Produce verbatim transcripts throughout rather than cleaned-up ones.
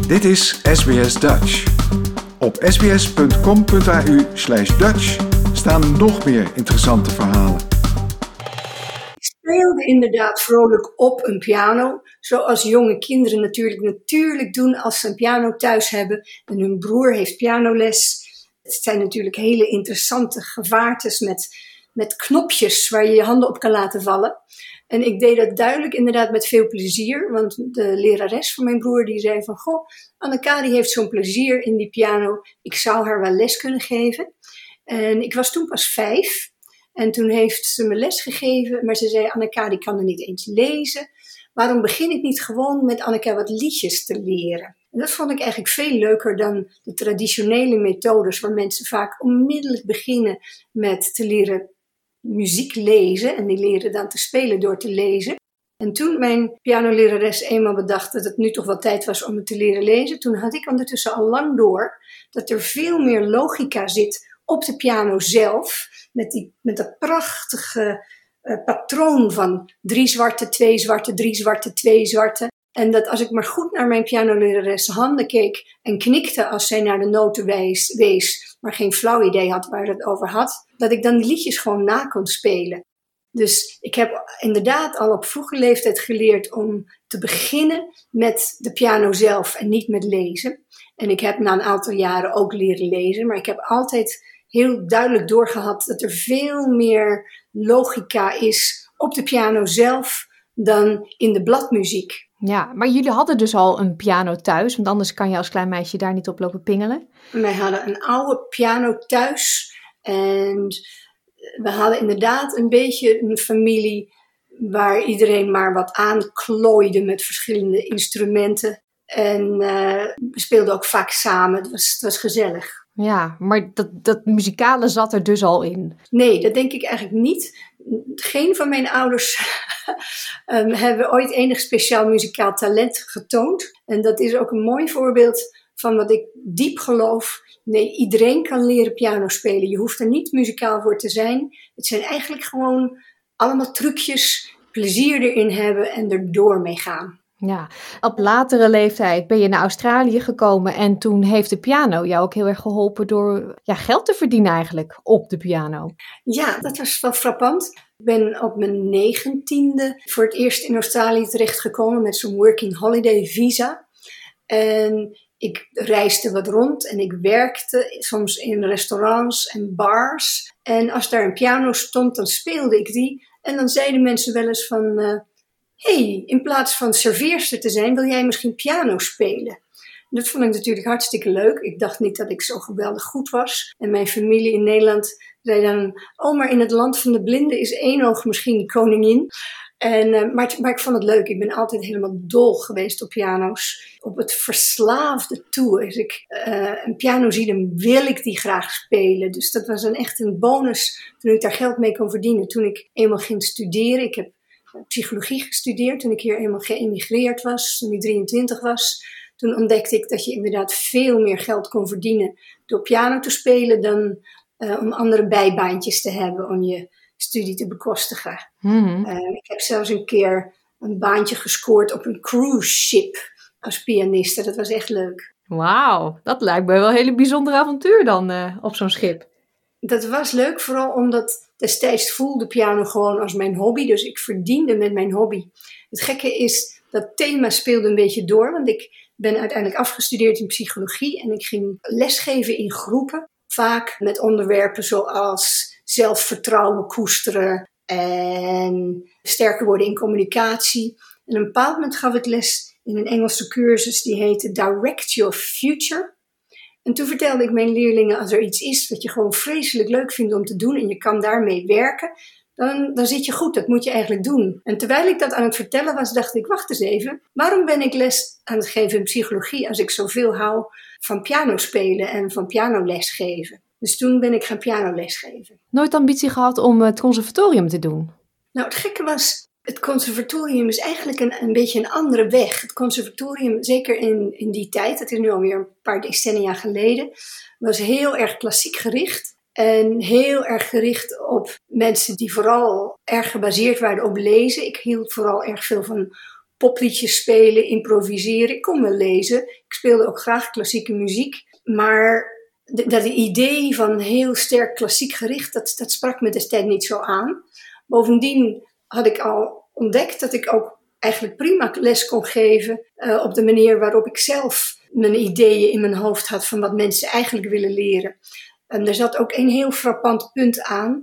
Dit is S B S Dutch. Op sbs.com.au slash Dutch staan nog meer interessante verhalen. Ik speelde inderdaad vrolijk op een piano, zoals jonge kinderen natuurlijk, natuurlijk doen als ze een piano thuis hebben en hun broer heeft pianoles. Het zijn natuurlijk hele interessante gevaartes met, met knopjes waar je je handen op kan laten vallen. En ik deed dat duidelijk inderdaad met veel plezier, want de lerares van mijn broer die zei van, goh, Anneka die heeft zo'n plezier in die piano, ik zou haar wel les kunnen geven. En ik was toen pas vijf en toen heeft ze me les gegeven, maar ze zei, Anneka die kan er niet eens lezen. Waarom begin ik niet gewoon met Anneka wat liedjes te leren? En dat vond ik eigenlijk veel leuker dan de traditionele methodes waar mensen vaak onmiddellijk beginnen met te leren muziek lezen en die leren dan te spelen door te lezen. En toen mijn pianolerares eenmaal bedacht dat het nu toch wel tijd was om het te leren lezen, toen had ik ondertussen al lang door dat er veel meer logica zit op de piano zelf, met, die, met dat prachtige uh, patroon van drie zwarte, twee zwarte, drie zwarte, twee zwarte. En dat als ik maar goed naar mijn pianolerares handen keek en knikte als zij naar de noten wees, wees, maar geen flauw idee had waar ze het over had, dat ik dan die liedjes gewoon na kon spelen. Dus ik heb inderdaad al op vroege leeftijd geleerd om te beginnen met de piano zelf en niet met lezen. En ik heb na een aantal jaren ook leren lezen, maar ik heb altijd heel duidelijk doorgehad dat er veel meer logica is op de piano zelf dan in de bladmuziek. Ja, maar jullie hadden dus al een piano thuis, want anders kan je als klein meisje daar niet op lopen pingelen. Wij hadden een oude piano thuis en we hadden inderdaad een beetje een familie waar iedereen maar wat aanklooide met verschillende instrumenten. En uh, we speelden ook vaak samen, het was, het was gezellig. Ja, maar dat, dat muzikale zat er dus al in? Nee, dat denk ik eigenlijk niet. Geen van mijn ouders um, hebben ooit enig speciaal muzikaal talent getoond. En dat is ook een mooi voorbeeld van wat ik diep geloof. Nee, iedereen kan leren piano spelen. Je hoeft er niet muzikaal voor te zijn. Het zijn eigenlijk gewoon allemaal trucjes, plezier erin hebben en er door mee gaan. Ja, op latere leeftijd ben je naar Australië gekomen en toen heeft de piano jou ook heel erg geholpen door ja, geld te verdienen eigenlijk op de piano. Ja, dat was wel frappant. Ik ben op mijn negentiende voor het eerst in Australië terechtgekomen met zo'n working holiday visa. En ik reisde wat rond en ik werkte soms in restaurants en bars. En als daar een piano stond, dan speelde ik die. En dan zeiden mensen wel eens van, Uh, hey, in plaats van serveerster te zijn, wil jij misschien piano spelen? Dat vond ik natuurlijk hartstikke leuk. Ik dacht niet dat ik zo geweldig goed was. En mijn familie in Nederland zei dan, oh, maar in het land van de blinden is één oog misschien koningin. En, uh, maar, maar ik vond het leuk. Ik ben altijd helemaal dol geweest op piano's. Op het verslaafde toe. Als ik uh, een piano zie, dan wil ik die graag spelen. Dus dat was een, echt een bonus toen ik daar geld mee kon verdienen. Toen ik eenmaal ging studeren. Ik heb psychologie gestudeerd toen ik hier eenmaal geëmigreerd was, toen ik drieëntwintig was. Toen ontdekte ik dat je inderdaad veel meer geld kon verdienen door piano te spelen dan uh, om andere bijbaantjes te hebben om je studie te bekostigen. Mm-hmm. Uh, ik heb zelfs een keer een baantje gescoord op een cruise ship als pianiste. Dat was echt leuk. Wauw, dat lijkt me wel een hele bijzonder avontuur dan uh, op zo'n schip. Dat was leuk, vooral omdat destijds voelde piano gewoon als mijn hobby. Dus ik verdiende met mijn hobby. Het gekke is, dat thema speelde een beetje door. Want ik ben uiteindelijk afgestudeerd in psychologie. En ik ging lesgeven in groepen. Vaak met onderwerpen zoals zelfvertrouwen koesteren. En sterker worden in communicatie. En op een bepaald moment gaf ik les in een Engelse cursus. Die heette Direct Your Future. En toen vertelde ik mijn leerlingen, als er iets is wat je gewoon vreselijk leuk vindt om te doen en je kan daarmee werken, dan, dan zit je goed, dat moet je eigenlijk doen. En terwijl ik dat aan het vertellen was, dacht ik, wacht eens even, waarom ben ik les aan het geven in psychologie als ik zoveel hou van piano spelen en van pianoles geven? Dus toen ben ik gaan pianoles geven. Nooit ambitie gehad om het conservatorium te doen? Nou, het gekke was, het conservatorium is eigenlijk een, een beetje een andere weg. Het conservatorium, zeker in, in die tijd, dat is nu alweer een paar decennia geleden, was heel erg klassiek gericht. En heel erg gericht op mensen die vooral erg gebaseerd waren op lezen. Ik hield vooral erg veel van popliedjes spelen, improviseren. Ik kon wel lezen. Ik speelde ook graag klassieke muziek. Maar dat idee van heel sterk klassiek gericht, dat, dat sprak me destijds niet zo aan. Bovendien had ik al ontdekt dat ik ook eigenlijk prima les kon geven uh, op de manier waarop ik zelf mijn ideeën in mijn hoofd had van wat mensen eigenlijk willen leren. En er zat ook een heel frappant punt aan.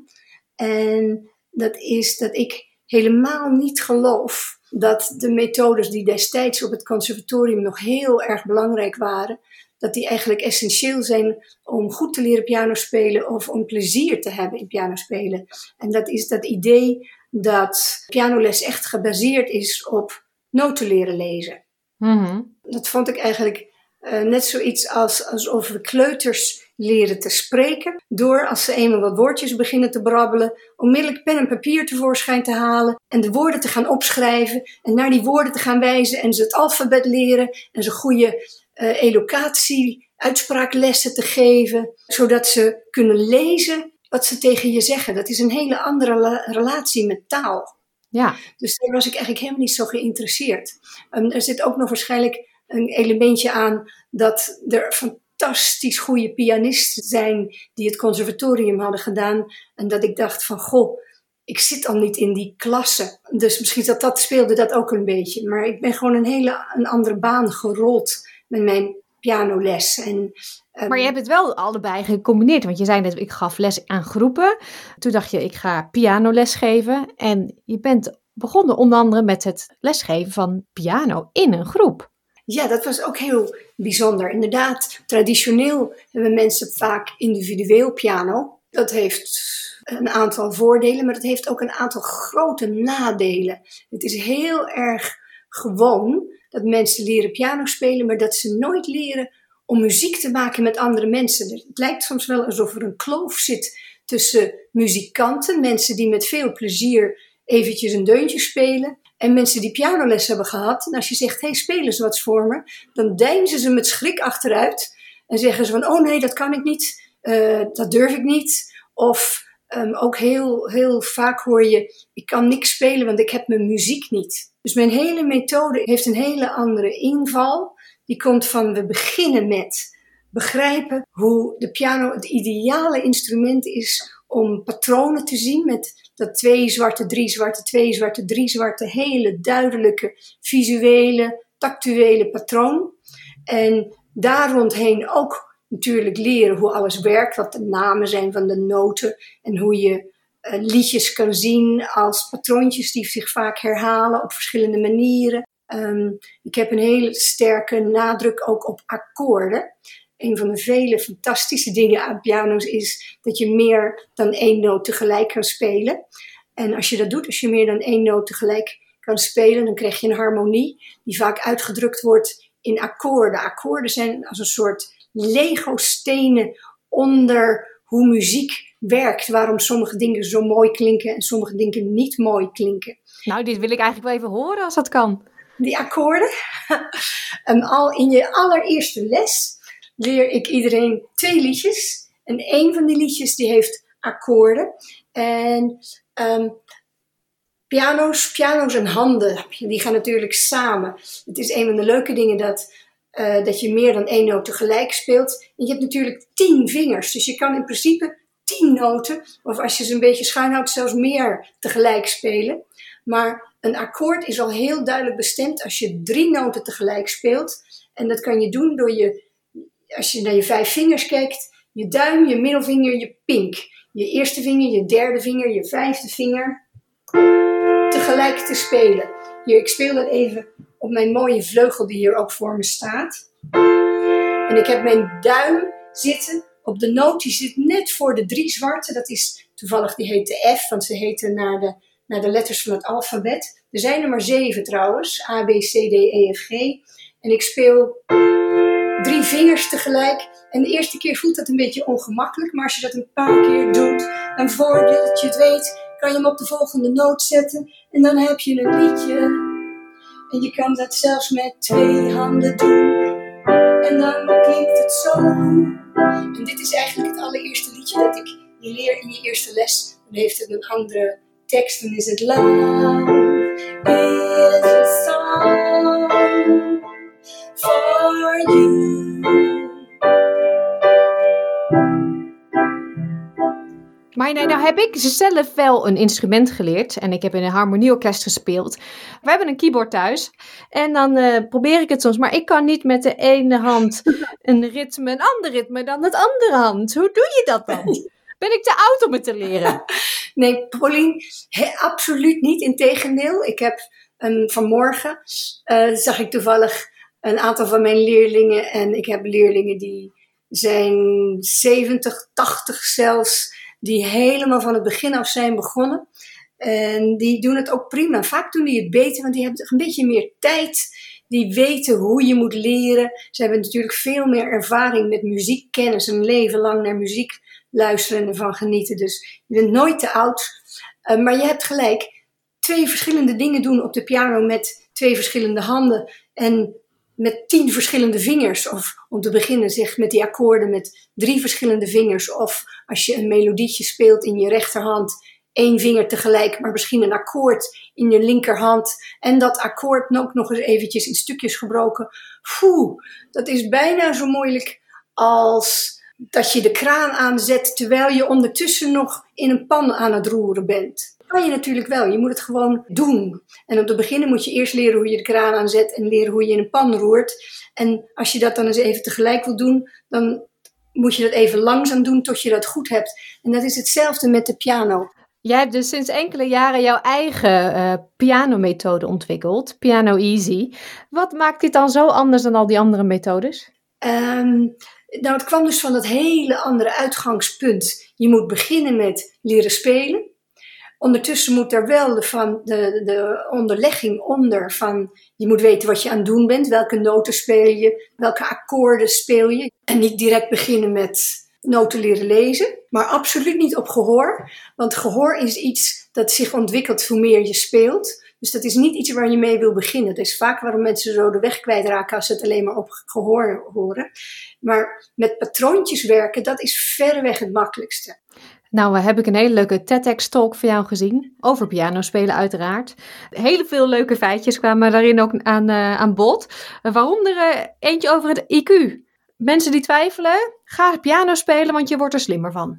En dat is dat ik helemaal niet geloof dat de methodes die destijds op het conservatorium nog heel erg belangrijk waren, dat die eigenlijk essentieel zijn om goed te leren pianospelen of om plezier te hebben in pianospelen. En dat is dat idee dat pianoles echt gebaseerd is op noten leren lezen. Mm-hmm. Dat vond ik eigenlijk uh, net zoiets als alsof we kleuters leren te spreken, door als ze eenmaal wat woordjes beginnen te brabbelen, onmiddellijk pen en papier tevoorschijn te halen en de woorden te gaan opschrijven en naar die woorden te gaan wijzen en ze het alfabet leren en ze goede uh, eloquatie, uitspraaklessen te geven, zodat ze kunnen lezen wat ze tegen je zeggen. Dat is een hele andere la- relatie met taal. Ja. Dus daar was ik eigenlijk helemaal niet zo geïnteresseerd. Um, er zit ook nog waarschijnlijk een elementje aan dat er fantastisch goede pianisten zijn die het conservatorium hadden gedaan. En dat ik dacht van, goh, ik zit al niet in die klasse. Dus misschien dat dat speelde dat ook een beetje. Maar ik ben gewoon een hele een andere baan gerold met mijn pianoles. En, um, maar je hebt het wel allebei gecombineerd. Want je zei net, ik gaf les aan groepen. Toen dacht je, ik ga pianoles geven. En je bent begonnen onder andere met het lesgeven van piano in een groep. Ja, dat was ook heel bijzonder. Inderdaad, traditioneel hebben mensen vaak individueel piano. Dat heeft een aantal voordelen, maar dat heeft ook een aantal grote nadelen. Het is heel erg gewoon dat mensen leren piano spelen, maar dat ze nooit leren om muziek te maken met andere mensen. Het lijkt soms wel alsof er een kloof zit tussen muzikanten, mensen die met veel plezier eventjes een deuntje spelen, en mensen die pianoles hebben gehad. En als je zegt, hey, speel eens wat voor me, dan deinzen ze met schrik achteruit en zeggen ze van, oh nee, dat kan ik niet, uh, dat durf ik niet. Of um, ook heel, heel vaak hoor je, ik kan niks spelen, want ik heb mijn muziek niet. Dus mijn hele methode heeft een hele andere inval. Die komt van, we beginnen met begrijpen hoe de piano het ideale instrument is om patronen te zien met dat twee zwarte, drie zwarte, twee zwarte, drie zwarte, hele duidelijke visuele, tactuele patroon. En daar rondheen ook natuurlijk leren hoe alles werkt, wat de namen zijn van de noten en hoe je uh, liedjes kan zien als patroontjes die zich vaak herhalen op verschillende manieren. Um, ik heb een hele sterke nadruk ook op akkoorden. Een van de vele fantastische dingen aan piano's is dat je meer dan één noot tegelijk kan spelen. En als je dat doet, als je meer dan één noot tegelijk kan spelen, dan krijg je een harmonie die vaak uitgedrukt wordt in akkoorden. Akkoorden zijn als een soort Lego-stenen onder hoe muziek werkt. Waarom sommige dingen zo mooi klinken en sommige dingen niet mooi klinken. Nou, dit wil ik eigenlijk wel even horen als dat kan. Die akkoorden. En al in je allereerste les leer ik iedereen twee liedjes. En één van die liedjes die heeft akkoorden. En um, piano's, piano's en handen, die gaan natuurlijk samen. Het is een van de leuke dingen dat, uh, dat je meer dan één noot tegelijk speelt. En je hebt natuurlijk tien vingers. Dus je kan in principe tien noten, of als je ze een beetje schuin houdt, zelfs meer tegelijk spelen. Maar een akkoord is al heel duidelijk bestemd als je drie noten tegelijk speelt. En dat kan je doen door je, als je naar je vijf vingers kijkt, je duim, je middelvinger, je pink. Je eerste vinger, je derde vinger, je vijfde vinger tegelijk te spelen. Hier, ik speel dat even op mijn mooie vleugel die hier ook voor me staat. En ik heb mijn duim zitten op de noot, die zit net voor de drie zwarte. Dat is toevallig, die heet de F, want ze heten naar de, naar de letters van het alfabet. Er zijn er maar zeven trouwens, A, B, C, D, E, F, G. En ik speel drie vingers tegelijk. En de eerste keer voelt dat een beetje ongemakkelijk. Maar als je dat een paar keer doet, dan voordat je het weet, kan je hem op de volgende noot zetten. En dan heb je een liedje. En je kan dat zelfs met twee handen doen. En dan klinkt het zo. En dit is eigenlijk het allereerste liedje dat ik je leer in je eerste les. Dan heeft het een andere tekst. Dan is het love is a song. for you. Maar nee, nou heb ik zelf wel een instrument geleerd. En ik heb in een harmonieorkest gespeeld. We hebben een keyboard thuis. En dan uh, probeer ik het soms. Maar ik kan niet met de ene hand een ritme, een ander ritme dan met de andere hand. Hoe doe je dat dan? Ben ik te oud om het te leren? Nee, Paulien, he, absoluut niet. Integendeel, ik heb um, vanmorgen, uh, zag ik toevallig een aantal van mijn leerlingen. En ik heb leerlingen die zijn zeventig, tachtig zelfs. Die helemaal van het begin af zijn begonnen. En die doen het ook prima. Vaak doen die het beter, want die hebben een beetje meer tijd. Die weten hoe je moet leren. Ze hebben natuurlijk veel meer ervaring met muziekkennis. Een leven lang naar muziek luisteren en ervan genieten. Dus je bent nooit te oud. Uh, maar je hebt gelijk. Twee verschillende dingen doen op de piano met twee verschillende handen. En met tien verschillende vingers. Of om te beginnen zeg met die akkoorden met drie verschillende vingers. Of als je een melodietje speelt in je rechterhand, één vinger tegelijk, maar misschien een akkoord in je linkerhand. En dat akkoord ook nog eens eventjes in stukjes gebroken. Foe, dat is bijna zo moeilijk als dat je de kraan aanzet terwijl je ondertussen nog in een pan aan het roeren bent. Dat kan je natuurlijk wel, je moet het gewoon doen. En om te beginnen moet je eerst leren hoe je de kraan aanzet en leren hoe je in een pan roert. En als je dat dan eens even tegelijk wil doen, dan moet je dat even langzaam doen tot je dat goed hebt. En dat is hetzelfde met de piano. Jij hebt dus sinds enkele jaren jouw eigen uh, pianomethode ontwikkeld, Piano Easy. Wat maakt dit dan zo anders dan al die andere methodes? Um, nou, het kwam dus van dat hele andere uitgangspunt. Je moet beginnen met leren spelen. Ondertussen moet er wel de, van de, de onderlegging onder van je moet weten wat je aan het doen bent. Welke noten speel je, welke akkoorden speel je. En niet direct beginnen met noten leren lezen. Maar absoluut niet op gehoor. Want gehoor is iets dat zich ontwikkelt hoe meer je speelt. Dus dat is niet iets waar je mee wil beginnen. Dat is vaak waarom mensen zo de weg kwijtraken als ze het alleen maar op gehoor horen. Maar met patroontjes werken, dat is verreweg het makkelijkste. Nou, heb ik een hele leuke TEDx-talk van jou gezien. Over pianospelen uiteraard. Hele veel leuke feitjes kwamen daarin ook aan, uh, aan bod. Uh, waaronder uh, eentje over het I Q. Mensen die twijfelen, ga piano spelen, want je wordt er slimmer van.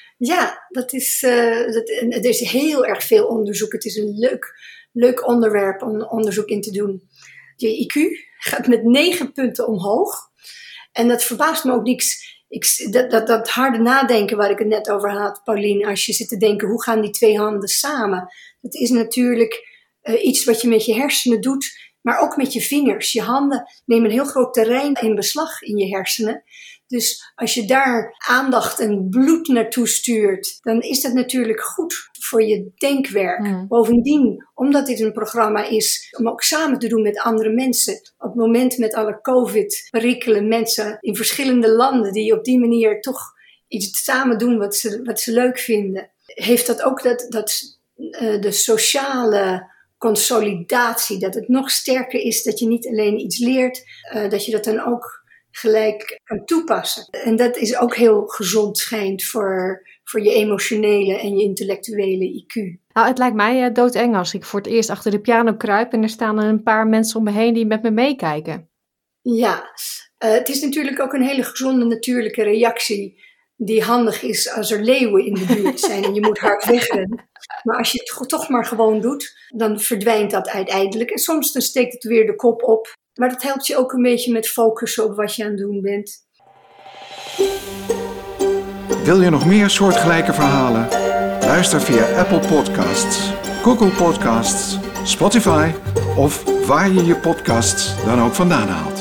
Ja, dat is, uh, dat, er is heel erg veel onderzoek. Het is een leuk, leuk onderwerp om onderzoek in te doen. Je I Q gaat met negen punten omhoog. En dat verbaast me ook niks. Ik, dat, dat, dat harde nadenken waar ik het net over had, Pauline, als je zit te denken, hoe gaan die twee handen samen? Dat is natuurlijk uh, iets wat je met je hersenen doet, maar ook met je vingers. Je handen nemen een heel groot terrein in beslag in je hersenen. Dus als je daar aandacht en bloed naartoe stuurt, dan is dat natuurlijk goed voor je denkwerk. Mm. Bovendien, omdat dit een programma is om ook samen te doen met andere mensen. Op het moment met alle COVID-perikelen, mensen in verschillende landen die op die manier toch iets samen doen wat ze, wat ze leuk vinden. Heeft dat ook dat, dat uh, de sociale consolidatie, dat het nog sterker is, dat je niet alleen iets leert, uh, dat je dat dan ook gelijk kan toepassen. En dat is ook heel gezond schijnt voor, voor je emotionele en je intellectuele I Q. Nou, het lijkt mij uh, doodeng als ik voor het eerst achter de piano kruip en er staan er een paar mensen om me heen die met me meekijken. Ja, uh, het is natuurlijk ook een hele gezonde natuurlijke reactie die handig is als er leeuwen in de buurt zijn en je moet hard wegrennen. Maar als je het toch maar gewoon doet, dan verdwijnt dat uiteindelijk. En soms dan steekt het weer de kop op. Maar dat helpt je ook een beetje met focussen op wat je aan het doen bent. Wil je nog meer soortgelijke verhalen? Luister via Apple Podcasts, Google Podcasts, Spotify of waar je je podcasts dan ook vandaan haalt.